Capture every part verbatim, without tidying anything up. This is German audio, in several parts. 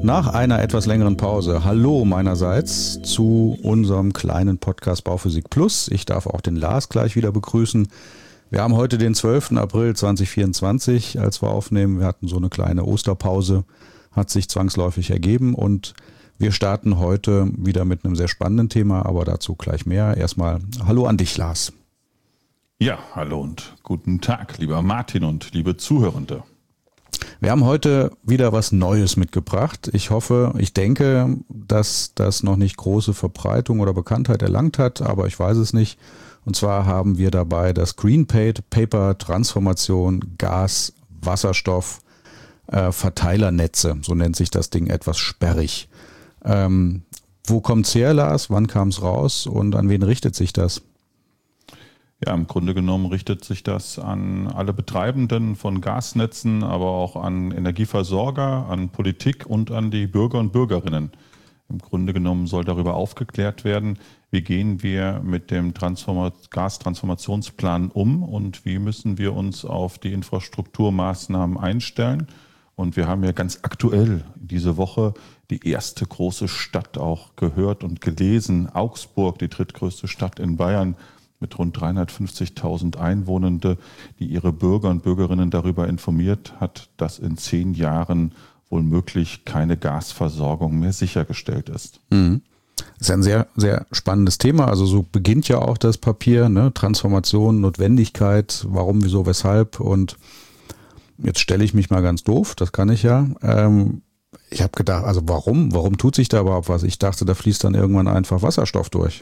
Nach einer etwas längeren Pause, hallo meinerseits zu unserem kleinen Podcast Bauphysik Plus. Ich darf auch den Lars gleich wieder begrüßen. Wir haben heute den zwölften April zweitausendvierundzwanzig, als wir aufnehmen. Wir hatten so eine kleine Osterpause, hat sich zwangsläufig ergeben und wir starten heute wieder mit einem sehr spannenden Thema, aber dazu gleich mehr. Erstmal hallo an dich, Lars. Ja, hallo und guten Tag, lieber Martin und liebe Zuhörende. Wir haben heute wieder was Neues mitgebracht. Ich hoffe, ich denke, dass das noch nicht große Verbreitung oder Bekanntheit erlangt hat, aber ich weiß es nicht. Und zwar haben wir dabei das Green Paper Transformation Gas, Wasserstoff, äh, Verteilernetze. So nennt sich das Ding etwas sperrig. Ähm, wo kommt's her, Lars? Wann kam es raus und an wen richtet sich das? Ja, im Grunde genommen richtet sich das an alle Betreibenden von Gasnetzen, aber auch an Energieversorger, an Politik und an die Bürger und Bürgerinnen. Im Grunde genommen soll darüber aufgeklärt werden, wie gehen wir mit dem Transform- Gastransformationsplan um und wie müssen wir uns auf die Infrastrukturmaßnahmen einstellen. Und wir haben ja ganz aktuell diese Woche die erste große Stadt auch gehört und gelesen, Augsburg, die drittgrößte Stadt in Bayern, mit rund dreihundertfünfzigtausend Einwohnende, die ihre Bürger und Bürgerinnen darüber informiert hat, dass in zehn Jahren wohl möglich keine Gasversorgung mehr sichergestellt ist. Mhm. Das ist ein sehr, sehr spannendes Thema. Also so beginnt ja auch das Papier, ne? Transformation, Notwendigkeit, warum, wieso, weshalb. Und jetzt stelle ich mich mal ganz doof, das kann ich ja. Ähm, ich habe gedacht, also warum? Warum tut sich da überhaupt was? Ich dachte, da fließt dann irgendwann einfach Wasserstoff durch.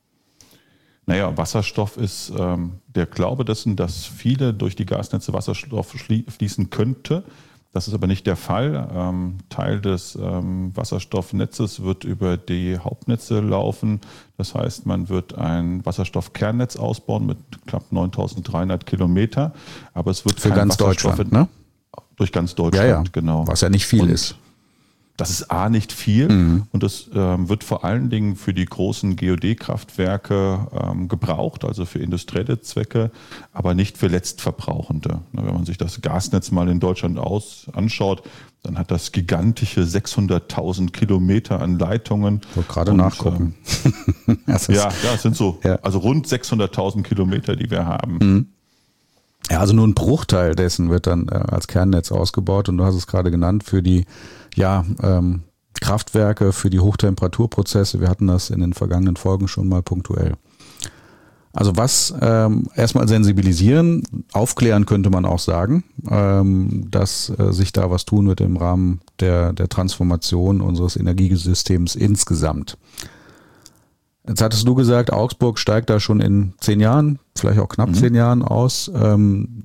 Naja, Wasserstoff ist ähm, der Glaube dessen, dass viele durch die Gasnetze Wasserstoff fließen könnte. Das ist aber nicht der Fall. Ähm, Teil des ähm, Wasserstoffnetzes wird über die Hauptnetze laufen. Das heißt, man wird ein Wasserstoffkernnetz ausbauen mit knapp neuntausenddreihundert Kilometer. Aber es wird für kein ganz Wasserstoff Deutschland, ne? Durch ganz Deutschland, ja, ja. Genau. Was ja nicht viel Und ist. das ist A, nicht viel mhm. und das ähm, wird vor allen Dingen für die großen G O D-Kraftwerke ähm, gebraucht, also für industrielle Zwecke, aber nicht für Letztverbrauchende. Na, wenn man sich das Gasnetz mal in Deutschland aus, anschaut, dann hat das gigantische sechshunderttausend Kilometer an Leitungen. Ich wollte gerade und, nachgucken. Ähm, ja, ja, es sind so, ja. also rund sechshunderttausend Kilometer, die wir haben. Mhm. Ja, also nur ein Bruchteil dessen wird dann äh, als Kernnetz ausgebaut und du hast es gerade genannt für die ja, ähm, Kraftwerke, für die Hochtemperaturprozesse. Wir hatten das in den vergangenen Folgen schon mal punktuell. Also was ähm, erstmal sensibilisieren, aufklären könnte man auch sagen, ähm, dass äh, sich da was tun wird im Rahmen der, der Transformation unseres Energiesystems insgesamt. Jetzt hattest du gesagt, Augsburg steigt da schon in zehn Jahren, vielleicht auch knapp mhm. zehn Jahren aus. Ähm,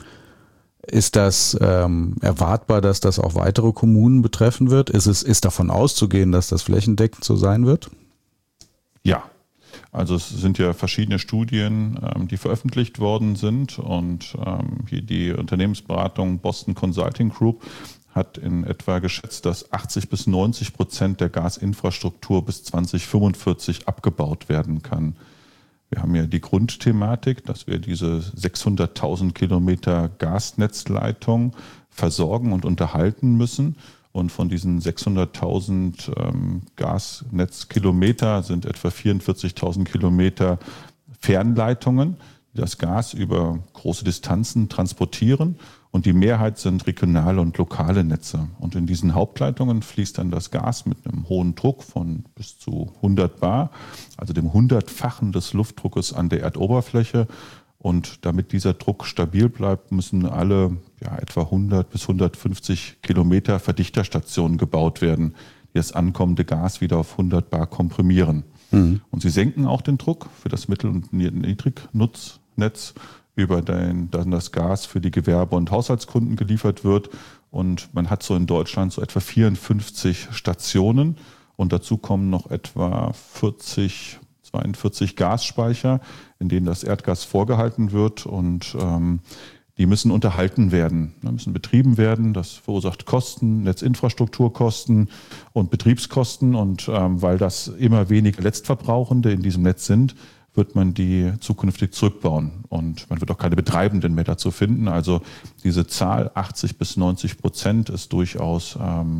ist das ähm, erwartbar, dass das auch weitere Kommunen betreffen wird? Ist es ist davon auszugehen, dass das flächendeckend so sein wird? Ja, also es sind ja verschiedene Studien, ähm, die veröffentlicht worden sind und ähm, hier die Unternehmensberatung Boston Consulting Group hat in etwa geschätzt, dass achtzig bis neunzig Prozent der Gasinfrastruktur bis zweitausendfünfundvierzig abgebaut werden kann. Wir haben ja die Grundthematik, dass wir diese sechshunderttausend Kilometer Gasnetzleitung versorgen und unterhalten müssen. Und von diesen sechshunderttausend ähm, Gasnetzkilometer sind etwa vierundvierzigtausend Kilometer Fernleitungen, die das Gas über große Distanzen transportieren. Und die Mehrheit sind regionale und lokale Netze. Und in diesen Hauptleitungen fließt dann das Gas mit einem hohen Druck von bis zu hundert Bar, also dem Hundertfachen des Luftdruckes an der Erdoberfläche. Und damit dieser Druck stabil bleibt, müssen alle ja, etwa hundert bis hundertfünfzig Kilometer Verdichterstationen gebaut werden, die das ankommende Gas wieder auf hundert Bar komprimieren. Mhm. Und sie senken auch den Druck für das Mittel- und Niedrignutznetz, über den dann das Gas für die Gewerbe- und Haushaltskunden geliefert wird. Und man hat so in Deutschland so etwa vierundfünfzig Stationen und dazu kommen noch etwa vierzig, zweiundvierzig Gasspeicher, in denen das Erdgas vorgehalten wird und ähm, die müssen unterhalten werden, müssen betrieben werden. Das verursacht Kosten, Netzinfrastrukturkosten und Betriebskosten und ähm, weil das immer weniger Letztverbrauchende in diesem Netz sind, wird man die zukünftig zurückbauen und man wird auch keine Betreibenden mehr dazu finden. Also diese Zahl achtzig bis neunzig Prozent ist durchaus ähm,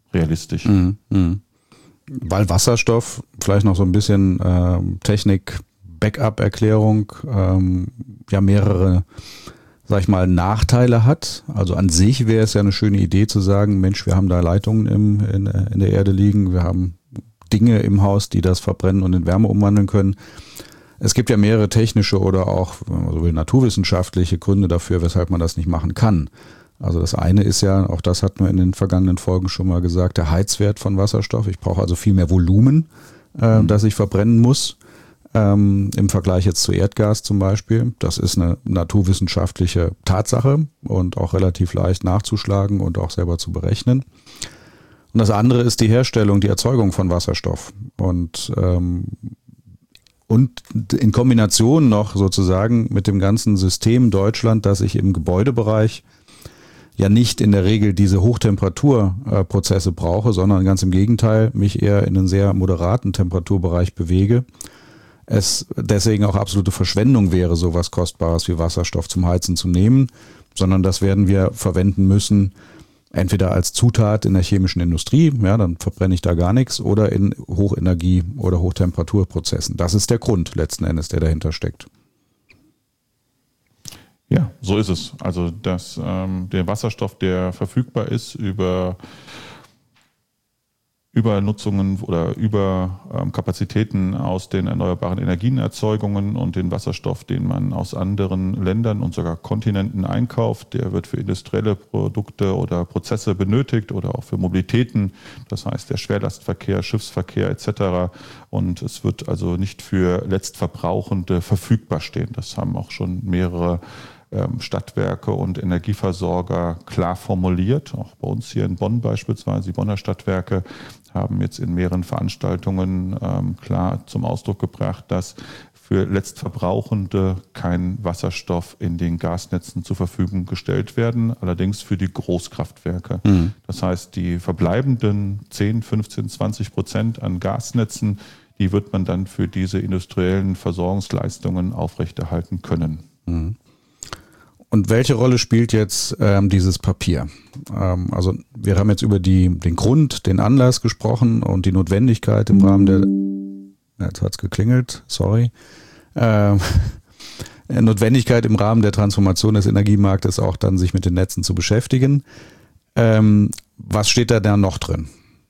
realistisch. Mhm. Mhm. Weil Wasserstoff, vielleicht noch so ein bisschen äh, Technik-Backup-Erklärung, ähm, ja mehrere, sag ich mal, Nachteile hat. Also an sich wäre es ja eine schöne Idee zu sagen, Mensch, wir haben da Leitungen im, in, in der Erde liegen, wir haben Dinge im Haus, die das verbrennen und in Wärme umwandeln können. Es gibt ja mehrere technische oder auch wenn man so will, naturwissenschaftliche Gründe dafür, weshalb man das nicht machen kann. Also das eine ist ja, auch das hatten wir in den vergangenen Folgen schon mal gesagt, der Heizwert von Wasserstoff. Ich brauche also viel mehr Volumen, äh, mhm. das ich verbrennen muss, ähm, im Vergleich jetzt zu Erdgas zum Beispiel. Das ist eine naturwissenschaftliche Tatsache und auch relativ leicht nachzuschlagen und auch selber zu berechnen. Und das andere ist die Herstellung, die Erzeugung von Wasserstoff. Und ähm, Und in Kombination noch sozusagen mit dem ganzen System Deutschland, dass ich im Gebäudebereich ja nicht in der Regel diese Hochtemperaturprozesse brauche, sondern ganz im Gegenteil mich eher in einen sehr moderaten Temperaturbereich bewege. Es deswegen auch absolute Verschwendung wäre, sowas Kostbares wie Wasserstoff zum Heizen zu nehmen, sondern das werden wir verwenden müssen, entweder als Zutat in der chemischen Industrie, ja, dann verbrenne ich da gar nichts, oder in Hochenergie- oder Hochtemperaturprozessen. Das ist der Grund letzten Endes, der dahinter steckt. Ja, so ist es. Also dass ähm, der Wasserstoff, der verfügbar ist über Übernutzungen oder über ähm, Kapazitäten aus den erneuerbaren Energienerzeugungen und den Wasserstoff, den man aus anderen Ländern und sogar Kontinenten einkauft, der wird für industrielle Produkte oder Prozesse benötigt oder auch für Mobilitäten, das heißt der Schwerlastverkehr, Schiffsverkehr et cetera. Und es wird also nicht für Letztverbrauchende verfügbar stehen. Das haben auch schon mehrere Stadtwerke und Energieversorger klar formuliert. Auch bei uns hier in Bonn beispielsweise, die Bonner Stadtwerke haben jetzt in mehreren Veranstaltungen ähm, klar zum Ausdruck gebracht, dass für Letztverbrauchende kein Wasserstoff in den Gasnetzen zur Verfügung gestellt werden, allerdings für die Großkraftwerke. Mhm. Das heißt, die verbleibenden zehn, fünfzehn, zwanzig Prozent an Gasnetzen, die wird man dann für diese industriellen Versorgungsleistungen aufrechterhalten können. Mhm. Und welche Rolle spielt jetzt ähm, dieses Papier? Ähm, also wir haben jetzt über die, den Grund, den Anlass gesprochen und die Notwendigkeit im Rahmen der, jetzt hat's geklingelt, sorry, ähm, Notwendigkeit im Rahmen der Transformation des Energiemarktes auch dann sich mit den Netzen zu beschäftigen. Ähm, was steht da dann noch drin?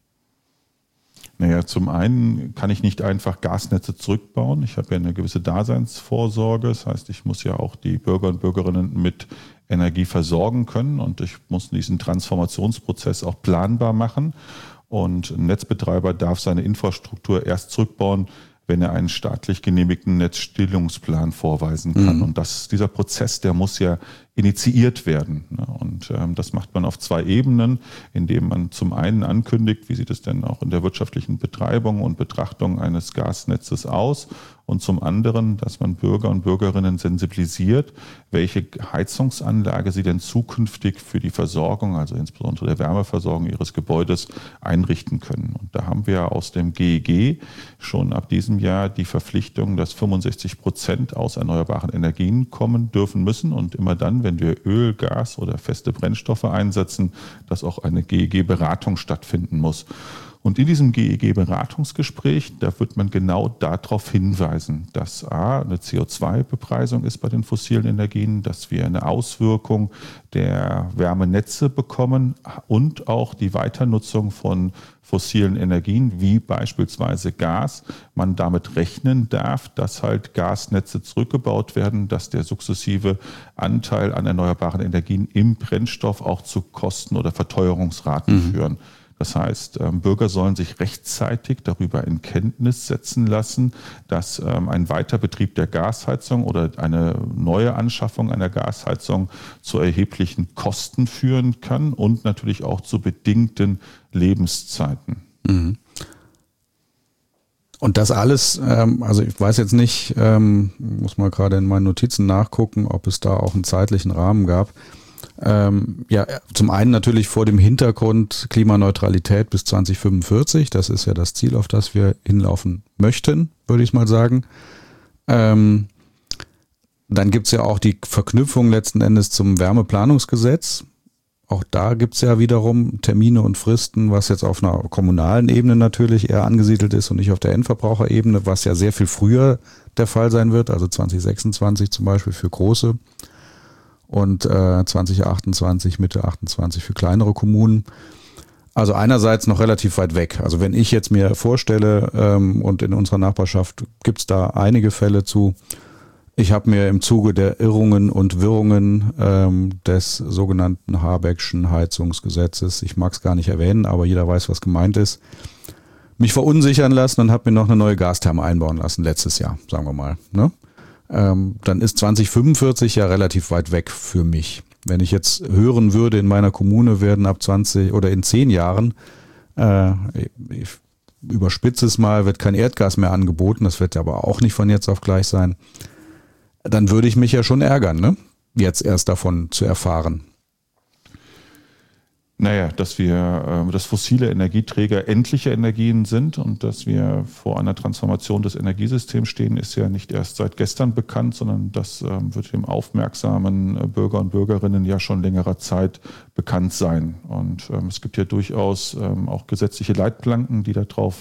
Naja, zum einen kann ich nicht einfach Gasnetze zurückbauen. Ich habe ja eine gewisse Daseinsvorsorge. Das heißt, ich muss ja auch die Bürger und Bürgerinnen mit Energie versorgen können und ich muss diesen Transformationsprozess auch planbar machen. Und ein Netzbetreiber darf seine Infrastruktur erst zurückbauen, wenn er einen staatlich genehmigten Netzstillungsplan vorweisen kann. Mhm. Und das, dieser Prozess, der muss ja initiiert werden. Und ähm, das macht man auf zwei Ebenen, indem man zum einen ankündigt, wie sieht es denn auch in der wirtschaftlichen Betreibung und Betrachtung eines Gasnetzes aus, und zum anderen, dass man Bürger und Bürgerinnen sensibilisiert, welche Heizungsanlage sie denn zukünftig für die Versorgung, also insbesondere der Wärmeversorgung ihres Gebäudes, einrichten können. Und da haben wir aus dem G E G schon ab diesem Jahr die Verpflichtung, dass fünfundsechzig Prozent aus erneuerbaren Energien kommen dürfen müssen und immer dann, wenn wir Öl, Gas oder feste Brennstoffe einsetzen, dass auch eine G E G-Beratung stattfinden muss. Und in diesem G E G-Beratungsgespräch, da wird man genau darauf hinweisen, dass A, eine C O zwei Bepreisung ist bei den fossilen Energien, dass wir eine Auswirkung der Wärmenetze bekommen und auch die Weiternutzung von fossilen Energien, wie beispielsweise Gas, man damit rechnen darf, dass halt Gasnetze zurückgebaut werden, dass der sukzessive Anteil an erneuerbaren Energien im Brennstoff auch zu Kosten- oder Verteuerungsraten mhm. führen. Das heißt, Bürger sollen sich rechtzeitig darüber in Kenntnis setzen lassen, dass ein Weiterbetrieb der Gasheizung oder eine neue Anschaffung einer Gasheizung zu erheblichen Kosten führen kann und natürlich auch zu bedingten Lebenszeiten. Mhm. Und das alles, also ich weiß jetzt nicht, muss mal gerade in meinen Notizen nachgucken, ob es da auch einen zeitlichen Rahmen gab. Ähm, ja, zum einen natürlich vor dem Hintergrund Klimaneutralität bis zwanzig fünfundvierzig. Das ist ja das Ziel, auf das wir hinlaufen möchten, würde ich mal sagen. Ähm, dann gibt es ja auch die Verknüpfung letzten Endes zum Wärmeplanungsgesetz. Auch da gibt's ja wiederum Termine und Fristen, was jetzt auf einer kommunalen Ebene natürlich eher angesiedelt ist und nicht auf der Endverbraucherebene, was ja sehr viel früher der Fall sein wird, also zwanzig sechsundzwanzig zum Beispiel für große und äh, zwanzig achtundzwanzig, Mitte achtundzwanzig für kleinere Kommunen. Also einerseits noch relativ weit weg. Also wenn ich jetzt mir vorstelle, ähm, und in unserer Nachbarschaft gibt's da einige Fälle zu, ich habe mir im Zuge der Irrungen und Wirrungen ähm, des sogenannten Habeckschen Heizungsgesetzes, ich mag es gar nicht erwähnen, aber jeder weiß, was gemeint ist, mich verunsichern lassen und habe mir noch eine neue Gastherme einbauen lassen, letztes Jahr, sagen wir mal. Ne? Ähm, dann ist zwanzig fünfundvierzig ja relativ weit weg für mich. Wenn ich jetzt hören würde, in meiner Kommune werden ab zwanzig oder in zehn Jahren, äh, ich überspitze es mal, wird kein Erdgas mehr angeboten, das wird aber auch nicht von jetzt auf gleich sein, dann würde ich mich ja schon ärgern, ne? Jetzt erst davon zu erfahren. Naja, dass wir, dass fossile Energieträger endliche Energien sind und dass wir vor einer Transformation des Energiesystems stehen, ist ja nicht erst seit gestern bekannt, sondern das wird dem aufmerksamen Bürger und Bürgerinnen ja schon längerer Zeit bekannt sein. Und es gibt ja durchaus auch gesetzliche Leitplanken, die darauf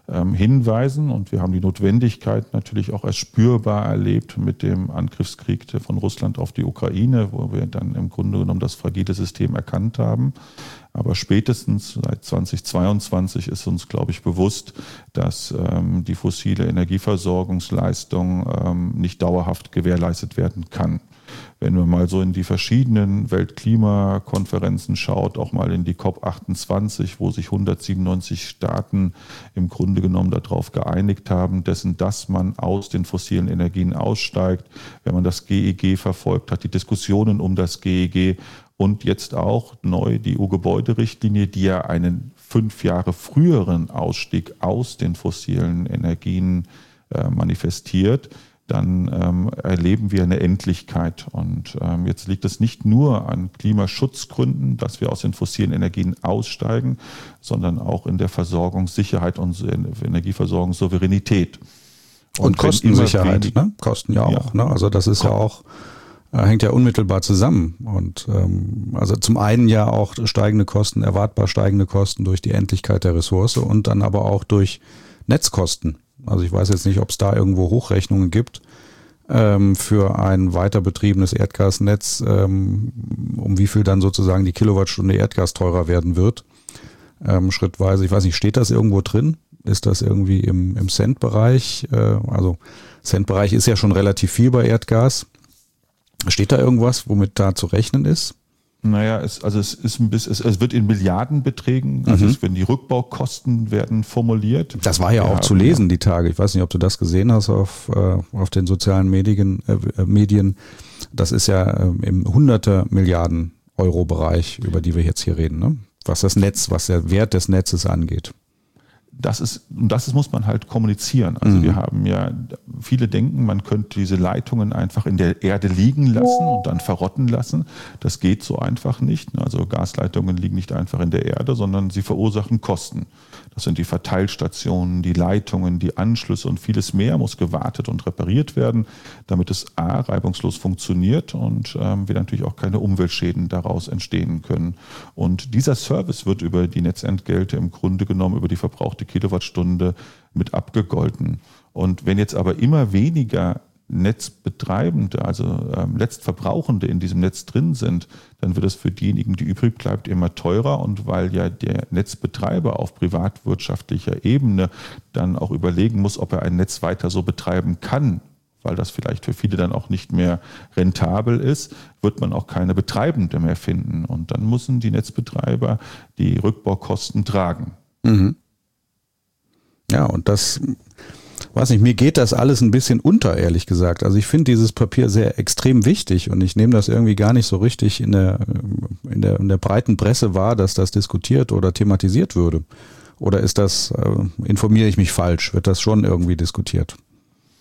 hinweisen, und wir haben die Notwendigkeit natürlich auch als spürbar erlebt mit dem Angriffskrieg von Russland auf die Ukraine, wo wir dann im Grunde genommen das fragile System erkannt haben. Aber spätestens seit zweitausendzweiundzwanzig ist uns, glaube ich, bewusst, dass ähm, die fossile Energieversorgungsleistung ähm, nicht dauerhaft gewährleistet werden kann. Wenn man mal so in die verschiedenen Weltklimakonferenzen schaut, auch mal in die COP achtundzwanzig, wo sich hundertsiebenundneunzig Staaten im Grunde genommen darauf geeinigt haben, dessen, dass man aus den fossilen Energien aussteigt, wenn man das G E G verfolgt hat, die Diskussionen um das G E G und jetzt auch neu die E U-Gebäuderichtlinie, die ja einen fünf Jahre früheren Ausstieg aus den fossilen Energien äh, manifestiert, dann ähm, erleben wir eine Endlichkeit. Und ähm, jetzt liegt es nicht nur an Klimaschutzgründen, dass wir aus den fossilen Energien aussteigen, sondern auch in der Versorgungssicherheit und Energieversorgungssouveränität. Und, und Kostensicherheit, ne? Kosten ja auch. Ja. Ne? Also das ist ja auch, äh, hängt ja unmittelbar zusammen. Und ähm, also zum einen ja auch steigende Kosten, erwartbar steigende Kosten durch die Endlichkeit der Ressource und dann aber auch durch Netzkosten. Also ich weiß jetzt nicht, ob es da irgendwo Hochrechnungen gibt ähm, für ein weiter betriebenes Erdgasnetz, ähm, um wie viel dann sozusagen die Kilowattstunde Erdgas teurer werden wird, ähm, schrittweise. Ich weiß nicht, steht das irgendwo drin? Ist das irgendwie im, im Cent-Bereich? Äh, also Cent-Bereich ist ja schon relativ viel bei Erdgas. Steht da irgendwas, womit da zu rechnen ist? Naja, es, also es ist ein bisschen, es, es wird in Milliardenbeträgen, also mhm. es werden die Rückbaukosten werden formuliert. Das war ja Wir auch zu lesen ja. die Tage. Ich weiß nicht, ob du das gesehen hast auf, äh, auf den sozialen Medien, äh, Medien. Das ist ja äh, im hunderte Milliarden Euro Bereich, über die wir jetzt hier reden, ne? Was das Netz, was der Wert des Netzes angeht. Das ist, das ist, muss man halt kommunizieren. Also mhm. wir haben ja, viele denken, man könnte diese Leitungen einfach in der Erde liegen lassen und dann verrotten lassen. Das geht so einfach nicht. Also Gasleitungen liegen nicht einfach in der Erde, sondern sie verursachen Kosten. Das sind die Verteilstationen, die Leitungen, die Anschlüsse und vieles mehr muss gewartet und repariert werden, damit es a. reibungslos funktioniert und ähm, wir natürlich auch keine Umweltschäden daraus entstehen können. Und dieser Service wird über die Netzentgelte im Grunde genommen über die verbrauchte Kilowattstunde mit abgegolten. Und wenn jetzt aber immer weniger Netzbetreibende, also ähm, Letztverbrauchende in diesem Netz drin sind, dann wird es für diejenigen, die übrig bleibt, immer teurer. Und weil ja der Netzbetreiber auf privatwirtschaftlicher Ebene dann auch überlegen muss, ob er ein Netz weiter so betreiben kann, weil das vielleicht für viele dann auch nicht mehr rentabel ist, wird man auch keine Betreibende mehr finden. Und dann müssen die Netzbetreiber die Rückbaukosten tragen. Mhm. Ja, und das, weiß nicht, mir geht das alles ein bisschen unter, ehrlich gesagt. Also ich finde dieses Papier sehr extrem wichtig und ich nehme das irgendwie gar nicht so richtig in der, in der, in der breiten Presse wahr, dass das diskutiert oder thematisiert würde. Oder ist das, äh, informiere ich mich falsch? Wird das schon irgendwie diskutiert?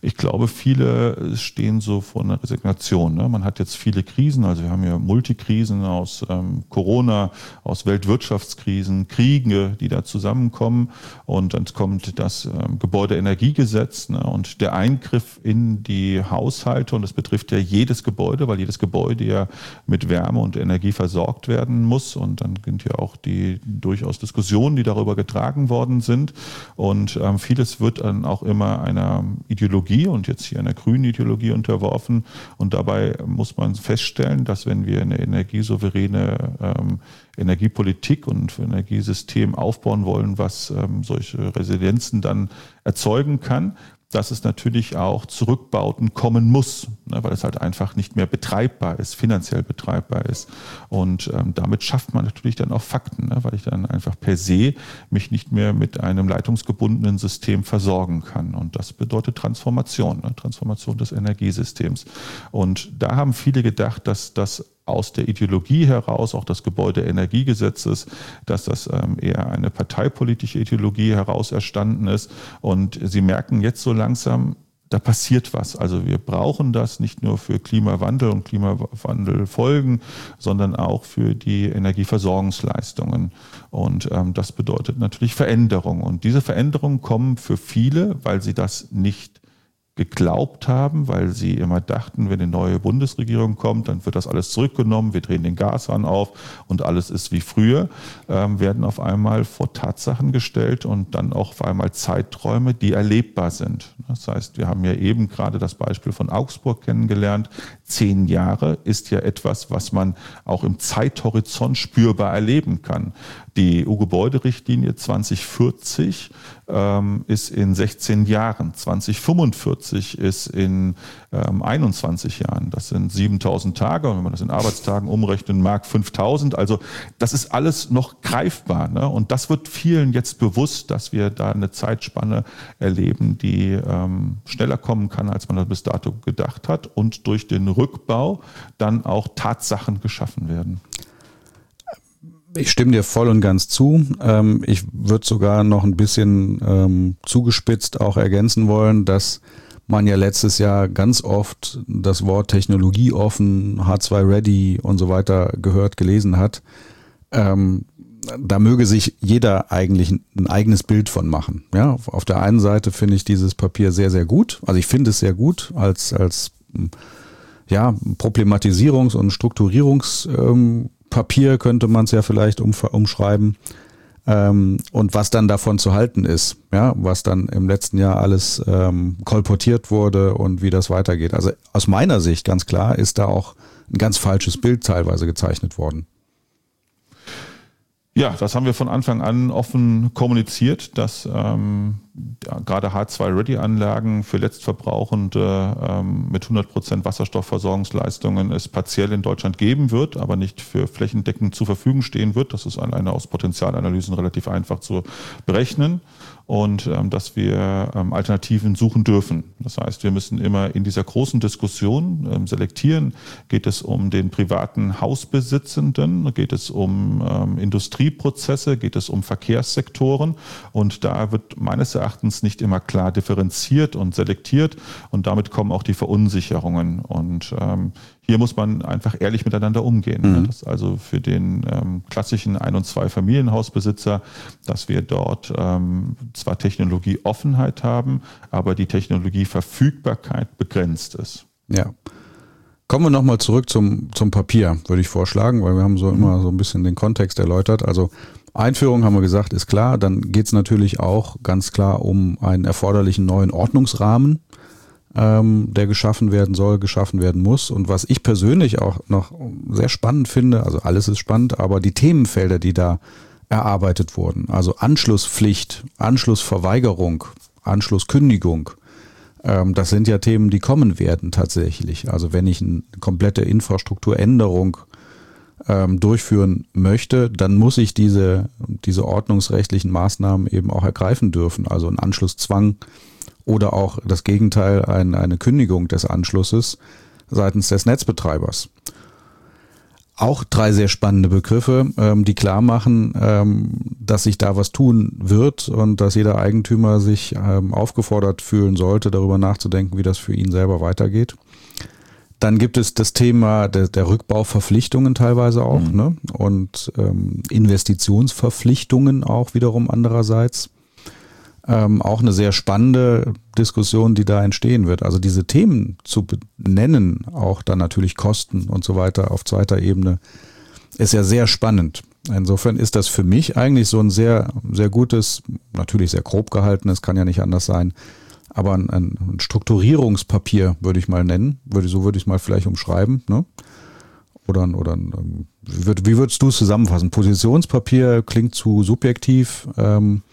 Ich glaube, viele stehen so vor einer Resignation. Ne? Man hat jetzt viele Krisen, also wir haben ja Multikrisen aus ähm, Corona, aus Weltwirtschaftskrisen, Kriege, die da zusammenkommen. Und dann kommt das ähm, Gebäudeenergiegesetz, ne? Und der Eingriff in die Haushalte. Und das betrifft ja jedes Gebäude, weil jedes Gebäude ja mit Wärme und Energie versorgt werden muss. Und dann sind ja auch die durchaus Diskussionen, die darüber getragen worden sind. Und ähm, vieles wird dann auch immer einer Ideologie und jetzt hier einer grünen Ideologie unterworfen. Und dabei muss man feststellen, dass wenn wir eine energiesouveräne ähm, Energiepolitik und Energiesystem aufbauen wollen, was ähm, solche Resilienzen dann erzeugen kann, dass es natürlich auch zu Rückbauten kommen muss, ne, weil es halt einfach nicht mehr betreibbar ist, finanziell betreibbar ist. Und ähm, damit schafft man natürlich dann auch Fakten, ne, weil ich dann einfach per se mich nicht mehr mit einem leitungsgebundenen System versorgen kann. Und das bedeutet Transformation, ne, Transformation des Energiesystems. Und da haben viele gedacht, dass das aus der Ideologie heraus, auch des Gebäudeenergiegesetzes, dass das ähm, eher eine parteipolitische Ideologie heraus erstanden ist. Und sie merken jetzt so langsam, da passiert was. Also wir brauchen das nicht nur für Klimawandel und Klimawandelfolgen, sondern auch für die Energieversorgungsleistungen. Und ähm, das bedeutet natürlich Veränderung. Und diese Veränderungen kommen für viele, weil sie das nicht geglaubt haben, weil sie immer dachten, wenn eine neue Bundesregierung kommt, dann wird das alles zurückgenommen, wir drehen den Gashahn auf und alles ist wie früher, ähm, werden auf einmal vor Tatsachen gestellt und dann auch auf einmal Zeiträume, die erlebbar sind. Das heißt, wir haben ja eben gerade das Beispiel von Augsburg kennengelernt. Zehn Jahre ist ja etwas, was man auch im Zeithorizont spürbar erleben kann. Die E U-Gebäuderichtlinie zwanzig vierzig ähm, ist in sechzehn Jahren, zwanzig fünfundvierzig ist in ähm, einundzwanzig Jahren. Das sind siebentausend Tage und wenn man das in Arbeitstagen umrechnen mag, fünftausend. Also das ist alles noch greifbar, ne? Und das wird vielen jetzt bewusst, dass wir da eine Zeitspanne erleben, die ähm, schneller kommen kann, als man das bis dato gedacht hat und durch den Rückbau dann auch Tatsachen geschaffen werden. Ich stimme dir voll und ganz zu. Ich würde sogar noch ein bisschen zugespitzt auch ergänzen wollen, dass man ja letztes Jahr ganz oft das Wort technologieoffen, H zwei ready und so weiter gehört, gelesen hat. Da möge sich jeder eigentlich ein eigenes Bild von machen. Ja, auf der einen Seite finde ich dieses Papier sehr, sehr gut. Also ich finde es sehr gut als, als ja, Problematisierungs- und Strukturierungs- Papier könnte man es ja vielleicht um, umschreiben, ähm, und was dann davon zu halten ist, ja, was dann im letzten Jahr alles ähm, kolportiert wurde und wie das weitergeht. Also aus meiner Sicht ganz klar ist da auch ein ganz falsches Bild teilweise gezeichnet worden. Ja, das haben wir von Anfang an offen kommuniziert, dass ähm, ja, gerade H zwei ready Anlagen für Letztverbrauchende ähm, mit hundert Prozent Wasserstoffversorgungsleistungen es partiell in Deutschland geben wird, aber nicht für flächendeckend zur Verfügung stehen wird. Das ist alleine aus Potenzialanalysen relativ einfach zu berechnen. Und ähm, dass wir ähm, Alternativen suchen dürfen. Das heißt, wir müssen immer in dieser großen Diskussion ähm, selektieren. Geht es um den privaten Hausbesitzenden? Geht es um ähm, Industrieprozesse? Geht es um Verkehrssektoren? Und da wird meines Erachtens nicht immer klar differenziert und selektiert. Und damit kommen auch die Verunsicherungen. Und ähm, hier muss man einfach ehrlich miteinander umgehen. Mhm. Das ist also für den ähm, klassischen Ein- und Zwei-Familienhausbesitzer, dass wir dort ähm, zwar Technologieoffenheit haben, aber die Technologieverfügbarkeit begrenzt ist. Ja. Kommen wir nochmal zurück zum, zum Papier, würde ich vorschlagen, weil wir haben so mhm. immer so ein bisschen den Kontext erläutert. Also Einführung haben wir gesagt, ist klar. Dann geht es natürlich auch ganz klar um einen erforderlichen neuen Ordnungsrahmen, der geschaffen werden soll, geschaffen werden muss. Und was ich persönlich auch noch sehr spannend finde, also alles ist spannend, aber die Themenfelder, die da erarbeitet wurden, also Anschlusspflicht, Anschlussverweigerung, Anschlusskündigung, das sind ja Themen, die kommen werden tatsächlich. Also wenn ich eine komplette Infrastrukturänderung durchführen möchte, dann muss ich diese, diese ordnungsrechtlichen Maßnahmen eben auch ergreifen dürfen. Also ein Anschlusszwang oder auch das Gegenteil, ein, eine Kündigung des Anschlusses seitens des Netzbetreibers. Auch drei sehr spannende Begriffe, ähm, die klar machen, ähm, dass sich da was tun wird und dass jeder Eigentümer sich ähm, aufgefordert fühlen sollte, darüber nachzudenken, wie das für ihn selber weitergeht. Dann gibt es das Thema der, der Rückbauverpflichtungen teilweise auch, mhm. ne? Und ähm, Investitionsverpflichtungen auch wiederum andererseits. Ähm, auch eine sehr spannende Diskussion, die da entstehen wird. Also diese Themen zu benennen, auch dann natürlich Kosten und so weiter auf zweiter Ebene, ist ja sehr spannend. Insofern ist das für mich eigentlich so ein sehr, sehr gutes, natürlich sehr grob gehaltenes, kann ja nicht anders sein, aber ein, ein Strukturierungspapier würde ich mal nennen, würde, so würde ich es mal vielleicht umschreiben, ne? Oder, oder wie, würd, wie würdest du es zusammenfassen? Positionspapier klingt zu subjektiv, ähm,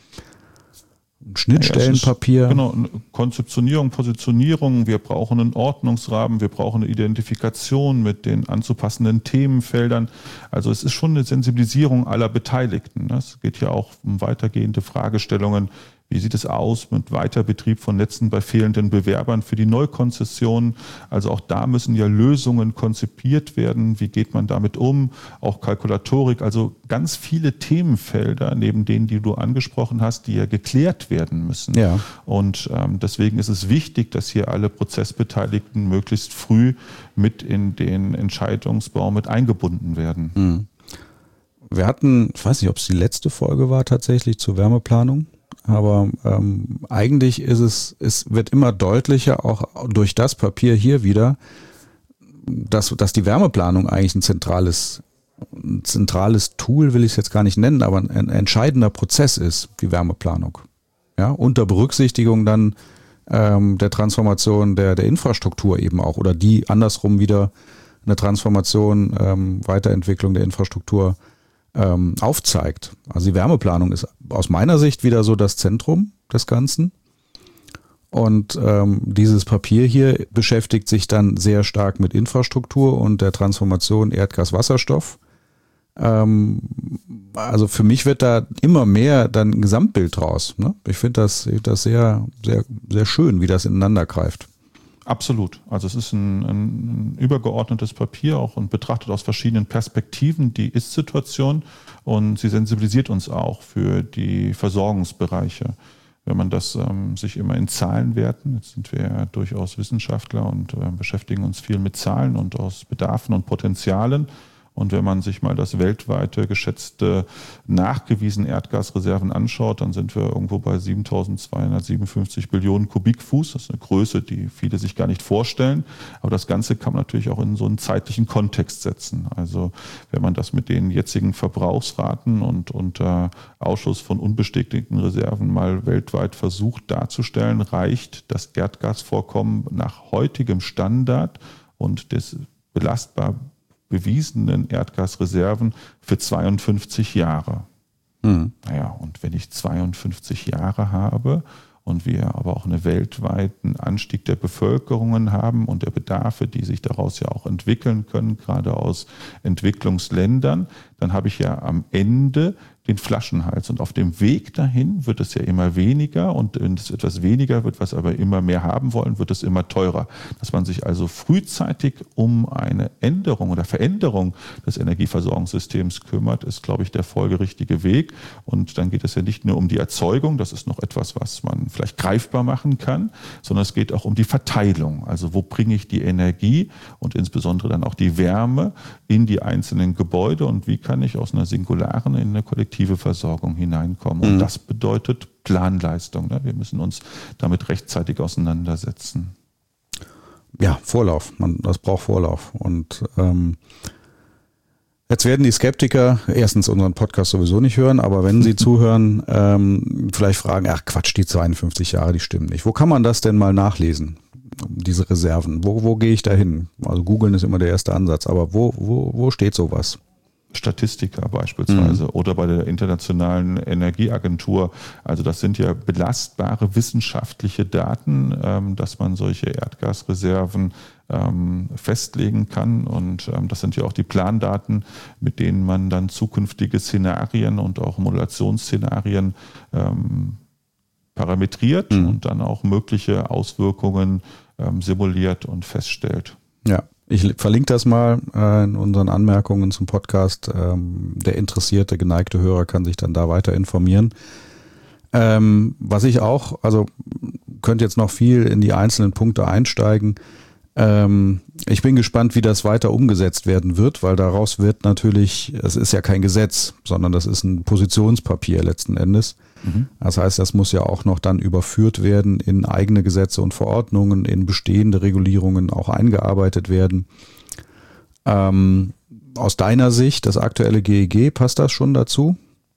Schnittstellenpapier. Ja, genau, Konzeptionierung, Positionierung, wir brauchen einen Ordnungsrahmen, wir brauchen eine Identifikation mit den anzupassenden Themenfeldern. Also es ist schon eine Sensibilisierung aller Beteiligten. Es geht ja auch um weitergehende Fragestellungen. Wie sieht es aus mit Weiterbetrieb von Netzen bei fehlenden Bewerbern für die Neukonzessionen? Also auch da müssen ja Lösungen konzipiert werden. Wie geht man damit um? Auch Kalkulatorik, also ganz viele Themenfelder, neben denen, die du angesprochen hast, die ja geklärt werden müssen. Ja. Und ähm, deswegen ist es wichtig, dass hier alle Prozessbeteiligten möglichst früh mit in den Entscheidungsbaum mit eingebunden werden. Mhm. Wir hatten, ich weiß nicht, ob es die letzte Folge war tatsächlich zur Wärmeplanung. Aber ähm, eigentlich ist es, es wird immer deutlicher, auch durch das Papier hier wieder, dass, dass die Wärmeplanung eigentlich ein zentrales, ein zentrales Tool, will ich es jetzt gar nicht nennen, aber ein, ein entscheidender Prozess ist, die Wärmeplanung. Ja, unter Berücksichtigung dann ähm, der Transformation der, der Infrastruktur eben auch oder die andersrum wieder eine Transformation, ähm, Weiterentwicklung der Infrastruktur ähm, aufzeigt. Also die Wärmeplanung ist aus meiner Sicht wieder so das Zentrum des Ganzen. Und ähm, dieses Papier hier beschäftigt sich dann sehr stark mit Infrastruktur und der Transformation Erdgas-Wasserstoff. Ähm, also für mich wird da immer mehr dann ein Gesamtbild draus. Ne? Ich finde das, das sehr, sehr, sehr schön, wie das ineinander greift. Absolut. Also es ist ein, ein übergeordnetes Papier auch und betrachtet aus verschiedenen Perspektiven die Ist-Situation und sie sensibilisiert uns auch für die Versorgungsbereiche. Wenn man das ähm, sich immer in Zahlen werten, jetzt sind wir ja durchaus Wissenschaftler und äh, beschäftigen uns viel mit Zahlen und aus Bedarfen und Potenzialen. Und wenn man sich mal das weltweite geschätzte nachgewiesene Erdgasreserven anschaut, dann sind wir irgendwo bei siebentausendzweihundertsiebenundfünfzig Billionen Kubikfuß. Das ist eine Größe, die viele sich gar nicht vorstellen. Aber das Ganze kann man natürlich auch in so einen zeitlichen Kontext setzen. Also wenn man das mit den jetzigen Verbrauchsraten und unter Ausschuss von unbestätigten Reserven mal weltweit versucht darzustellen, reicht das Erdgasvorkommen nach heutigem Standard und des belastbar bewiesenen Erdgasreserven für zweiundfünfzig Jahre. Mhm. Naja, und wenn ich zweiundfünfzig Jahre habe und wir aber auch einen weltweiten Anstieg der Bevölkerungen haben und der Bedarfe, die sich daraus ja auch entwickeln können, gerade aus Entwicklungsländern, dann habe ich ja am Ende den Flaschenhals. Und auf dem Weg dahin wird es ja immer weniger und wenn es etwas weniger wird, was aber immer mehr haben wollen, wird es immer teurer. Dass man sich also frühzeitig um eine Änderung oder Veränderung des Energieversorgungssystems kümmert, ist, glaube ich, der folgerichtige Weg. Und dann geht es ja nicht nur um die Erzeugung, das ist noch etwas, was man vielleicht greifbar machen kann, sondern es geht auch um die Verteilung. Also wo bringe ich die Energie und insbesondere dann auch die Wärme in die einzelnen Gebäude und wie kann ich aus einer singularen in eine kollektive Versorgung hineinkommen. Und mhm. das bedeutet Planleistung. Ne? Wir müssen uns damit rechtzeitig auseinandersetzen. Ja, Vorlauf. Man, das braucht Vorlauf. Und ähm, jetzt werden die Skeptiker erstens unseren Podcast sowieso nicht hören, aber wenn sie zuhören, ähm, vielleicht fragen, ach Quatsch, die zweiundfünfzig Jahre, die stimmen nicht. Wo kann man das denn mal nachlesen? Diese Reserven. Wo, wo gehe ich da hin? Also googeln ist immer der erste Ansatz, aber wo, wo, wo steht sowas? Statistiker beispielsweise mhm. oder bei der Internationalen Energieagentur. Also das sind ja belastbare wissenschaftliche Daten, ähm, dass man solche Erdgasreserven ähm, festlegen kann. Und ähm, das sind ja auch die Plandaten, mit denen man dann zukünftige Szenarien und auch Modulationsszenarien ähm, parametriert mhm. und dann auch mögliche Auswirkungen ähm, simuliert und feststellt. Ja. Ich verlinke das mal äh, in unseren Anmerkungen zum Podcast. Ähm, der interessierte, geneigte Hörer kann sich dann da weiter informieren. Ähm, was ich auch, also könnte jetzt noch viel in die einzelnen Punkte einsteigen. Ähm, ich bin gespannt, wie das weiter umgesetzt werden wird, weil daraus wird natürlich, es ist ja kein Gesetz, sondern das ist ein Positionspapier letzten Endes. Mhm. Das heißt, das muss ja auch noch dann überführt werden in eigene Gesetze und Verordnungen, in bestehende Regulierungen auch eingearbeitet werden. Ähm, aus deiner Sicht, das aktuelle G E G, passt das schon dazu?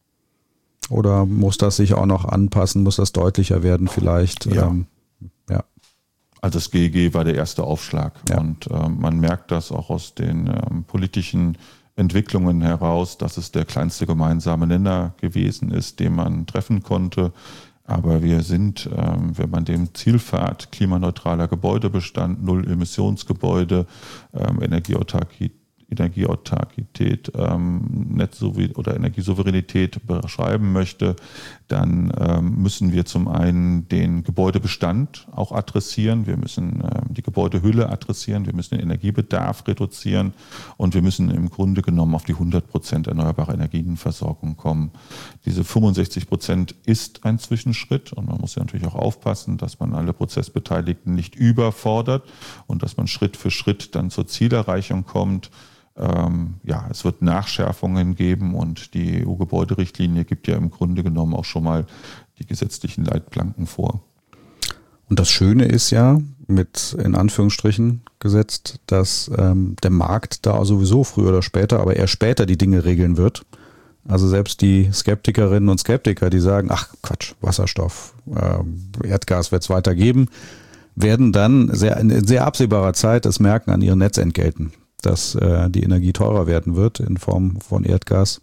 Oder muss das sich auch noch anpassen? Muss das deutlicher werden vielleicht? Ja. Ähm, ja. Also das G E G war der erste Aufschlag. Ja. Und äh, man merkt das auch aus den ähm, politischen Entwicklungen heraus, dass es der kleinste gemeinsame Nenner gewesen ist, den man treffen konnte. Aber wir sind, ähm, wenn man dem Zielpfad klimaneutraler Gebäudebestand, Null-Emissionsgebäude, ähm, Energieautarkie, Energieautarkität ähm, Netz- oder Energiesouveränität beschreiben möchte, dann ähm, müssen wir zum einen den Gebäudebestand auch adressieren, wir müssen ähm, die Gebäudehülle adressieren, wir müssen den Energiebedarf reduzieren und wir müssen im Grunde genommen auf die hundert Prozent erneuerbare Energienversorgung kommen. Diese fünfundsechzig Prozent ist ein Zwischenschritt und man muss ja natürlich auch aufpassen, dass man alle Prozessbeteiligten nicht überfordert und dass man Schritt für Schritt dann zur Zielerreichung kommt. Ähm, ja, es wird Nachschärfungen geben und die E U-Gebäuderichtlinie gibt ja im Grunde genommen auch schon mal die gesetzlichen Leitplanken vor. Und das Schöne ist ja, mit in Anführungsstrichen gesetzt, dass ähm, der Markt da sowieso früher oder später, aber eher später die Dinge regeln wird. Also selbst die Skeptikerinnen und Skeptiker, die sagen, ach Quatsch, Wasserstoff, äh, Erdgas wird es weiter geben, werden dann sehr, in sehr absehbarer Zeit das merken an ihren Netzentgelten, dass äh, die Energie teurer werden wird in Form von Erdgas.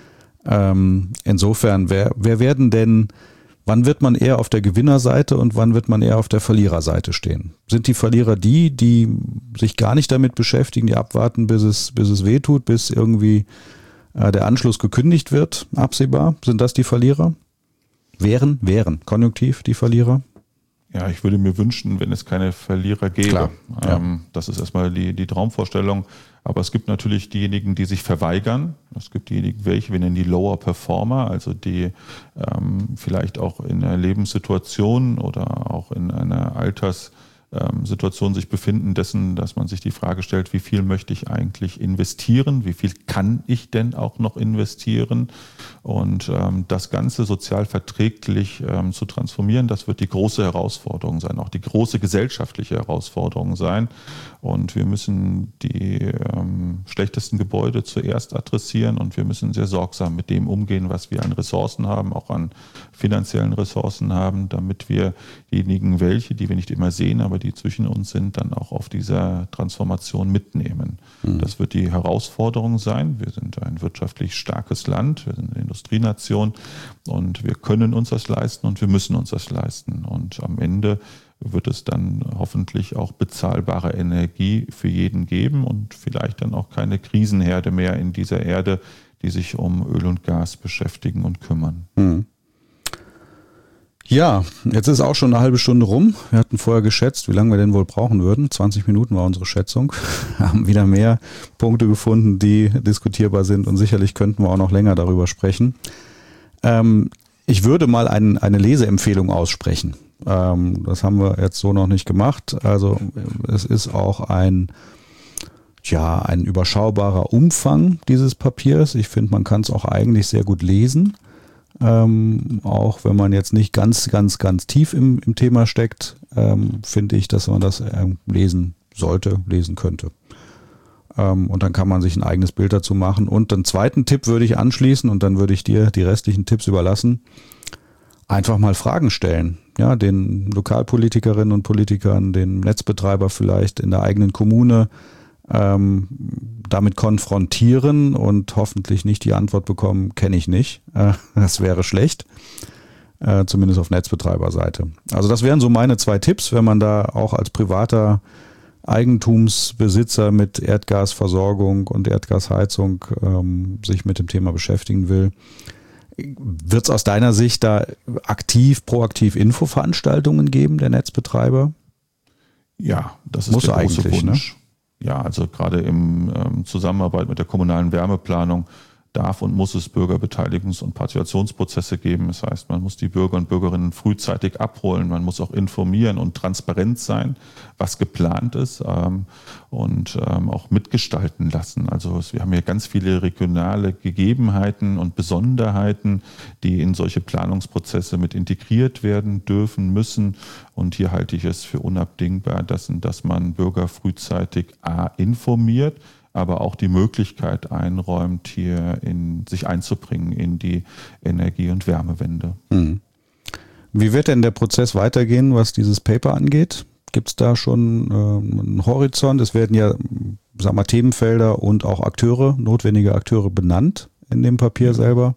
Ähm, insofern, wer, wer werden denn, wann wird man eher auf der Gewinnerseite und wann wird man eher auf der Verliererseite stehen? Sind die Verlierer die, die sich gar nicht damit beschäftigen, die abwarten, bis es, bis es wehtut, bis irgendwie äh, der Anschluss gekündigt wird, absehbar? Sind das die Verlierer? Wären, wären, konjunktiv die Verlierer? Ja, ich würde mir wünschen, wenn es keine Verlierer gäbe. Klar, ja. ähm, das ist erstmal die, die Traumvorstellung. Aber es gibt natürlich diejenigen, die sich verweigern. Es gibt diejenigen, welche wir nennen die Lower Performer, also die ähm, vielleicht auch in einer Lebenssituation oder auch in einer Alterssituation sich befinden, dessen, dass man sich die Frage stellt, wie viel möchte ich eigentlich investieren? Wie viel kann ich denn auch noch investieren? Und ähm, das Ganze sozial verträglich ähm, zu transformieren, das wird die große Herausforderung sein, auch die große gesellschaftliche Herausforderung sein. Und wir müssen die ähm, schlechtesten Gebäude zuerst adressieren und wir müssen sehr sorgsam mit dem umgehen, was wir an Ressourcen haben, auch an finanziellen Ressourcen haben, damit wir diejenigen, welche, die wir nicht immer sehen, aber die zwischen uns sind, dann auch auf dieser Transformation mitnehmen. Mhm. Das wird die Herausforderung sein. Wir sind ein wirtschaftlich starkes Land, wir sind eine Industrienation und wir können uns das leisten und wir müssen uns das leisten. Und am Ende wird es dann hoffentlich auch bezahlbare Energie für jeden geben und vielleicht dann auch keine Krisenherde mehr in dieser Erde, die sich um Öl und Gas beschäftigen und kümmern. Mhm. Ja, jetzt ist auch schon eine halbe Stunde rum. Wir hatten vorher geschätzt, wie lange wir denn wohl brauchen würden. zwanzig Minuten war unsere Schätzung. Wir haben wieder mehr Punkte gefunden, die diskutierbar sind und sicherlich könnten wir auch noch länger darüber sprechen. Ähm, ich würde mal ein, eine Leseempfehlung aussprechen. Ähm, das haben wir jetzt so noch nicht gemacht. Also es ist auch ein, ja, ein überschaubarer Umfang dieses Papiers. Ich finde, man kann es auch eigentlich sehr gut lesen. Ähm, auch wenn man jetzt nicht ganz, ganz, ganz tief im, im Thema steckt, ähm, finde ich, dass man das ähm, lesen sollte, lesen könnte. Ähm, und dann kann man sich ein eigenes Bild dazu machen. Und den zweiten Tipp würde ich anschließen und dann würde ich dir die restlichen Tipps überlassen. Einfach mal Fragen stellen. Ja, den Lokalpolitikerinnen und Politikern, den Netzbetreiber vielleicht in der eigenen Kommune, Ähm, damit konfrontieren und hoffentlich nicht die Antwort bekommen, kenne ich nicht. Äh, das wäre schlecht, äh, zumindest auf Netzbetreiberseite. Also das wären so meine zwei Tipps, wenn man da auch als privater Eigentumsbesitzer mit Erdgasversorgung und Erdgasheizung ähm, sich mit dem Thema beschäftigen will. Wird es aus deiner Sicht da aktiv, proaktiv Infoveranstaltungen geben, der Netzbetreiber? Ja, das ist Muss der große eigentlich, Wunsch. Ne? Ja, also gerade im ähm, Zusammenarbeit mit der kommunalen Wärmeplanung darf und muss es Bürgerbeteiligungs- und Partizipationsprozesse geben. Das heißt, man muss die Bürger und Bürgerinnen frühzeitig abholen, man muss auch informieren und transparent sein, was geplant ist ähm, und ähm, auch mitgestalten lassen. Also wir haben hier ganz viele regionale Gegebenheiten und Besonderheiten, die in solche Planungsprozesse mit integriert werden dürfen, müssen. Und hier halte ich es für unabdingbar, dass, dass man Bürger frühzeitig A, informiert, aber auch die Möglichkeit einräumt, hier in, sich einzubringen in die Energie- und Wärmewende. Hm. Wie wird denn der Prozess weitergehen, was dieses Paper angeht? Gibt es da schon äh, einen Horizont? Es werden ja, sag mal, Themenfelder und auch Akteure, notwendige Akteure benannt in dem Papier ja. selber.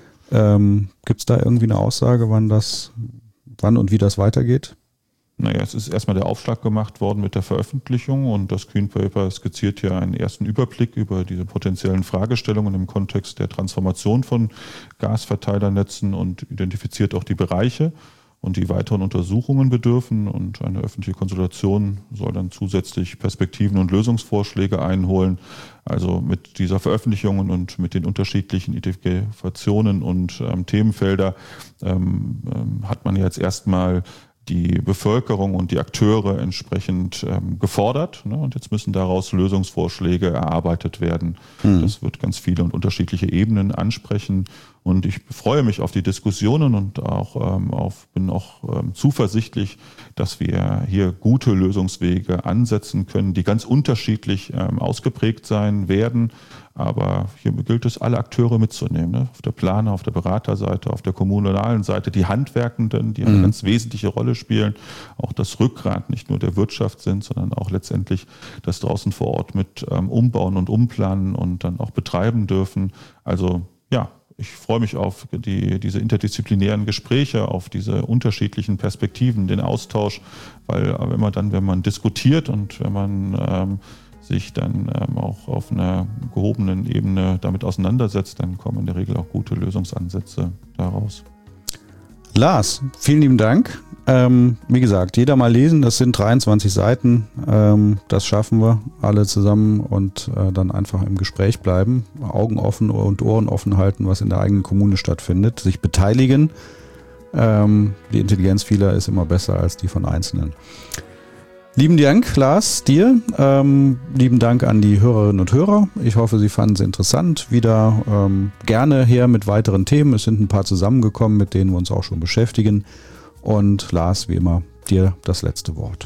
Ähm, Gibt es da irgendwie eine Aussage, wann das, wann und wie das weitergeht? Naja, es ist erstmal der Aufschlag gemacht worden mit der Veröffentlichung und das Green Paper skizziert ja einen ersten Überblick über diese potenziellen Fragestellungen im Kontext der Transformation von Gasverteilernetzen und identifiziert auch die Bereiche und die weiteren Untersuchungen bedürfen, und eine öffentliche Konsultation soll dann zusätzlich Perspektiven und Lösungsvorschläge einholen. Also mit dieser Veröffentlichung und mit den unterschiedlichen Identifikationen und ähm, Themenfelder ähm, ähm, hat man jetzt erstmal die Bevölkerung und die Akteure entsprechend ähm, gefordert. Ne? Und jetzt müssen daraus Lösungsvorschläge erarbeitet werden. Mhm. Das wird ganz viele und unterschiedliche Ebenen ansprechen. Und ich freue mich auf die Diskussionen und auch ähm, auf, bin auch ähm, zuversichtlich, dass wir hier gute Lösungswege ansetzen können, die ganz unterschiedlich ähm, ausgeprägt sein werden. Aber hier gilt es, alle Akteure mitzunehmen. Ne? Auf der Planer, auf der Beraterseite, auf der kommunalen Seite, die Handwerkenden, die eine mhm. ganz wesentliche Rolle spielen, auch das Rückgrat nicht nur der Wirtschaft sind, sondern auch letztendlich das draußen vor Ort mit ähm, umbauen und umplanen und dann auch betreiben dürfen. Also ja, ich freue mich auf die, diese interdisziplinären Gespräche, auf diese unterschiedlichen Perspektiven, den Austausch, weil wenn man dann, wenn man diskutiert und wenn man ähm, sich dann ähm, auch auf einer gehobenen Ebene damit auseinandersetzt, dann kommen in der Regel auch gute Lösungsansätze daraus. Lars, vielen lieben Dank. Ähm, wie gesagt, jeder mal lesen, das sind dreiundzwanzig Seiten, ähm, das schaffen wir alle zusammen und äh, dann einfach im Gespräch bleiben, Augen offen und Ohren offen halten, was in der eigenen Kommune stattfindet, sich beteiligen. Ähm, die Intelligenz vieler ist immer besser als die von Einzelnen. Lieben Dank, Lars, dir. Ähm, lieben Dank an die Hörerinnen und Hörer. Ich hoffe, Sie fanden es interessant. Wieder ähm, gerne her mit weiteren Themen. Es sind ein paar zusammengekommen, mit denen wir uns auch schon beschäftigen. Und Lars, wie immer, dir das letzte Wort.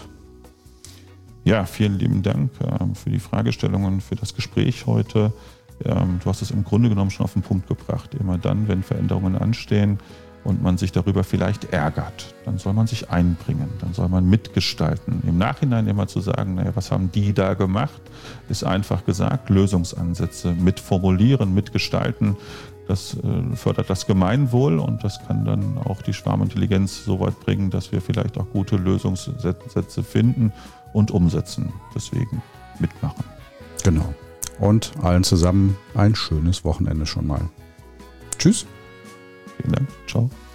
Ja, vielen lieben Dank ähm, für die Fragestellungen, für das Gespräch heute. Ähm, du hast es im Grunde genommen schon auf den Punkt gebracht. Immer dann, wenn Veränderungen anstehen und man sich darüber vielleicht ärgert, dann soll man sich einbringen, dann soll man mitgestalten. Im Nachhinein immer zu sagen, naja, was haben die da gemacht, ist einfach gesagt, Lösungsansätze mitformulieren, mitgestalten. Das äh, fördert das Gemeinwohl und das kann dann auch die Schwarmintelligenz so weit bringen, dass wir vielleicht auch gute Lösungssätze finden und umsetzen. Deswegen mitmachen. Genau. Und allen zusammen ein schönes Wochenende schon mal. Tschüss. Vielen Dank. Ciao.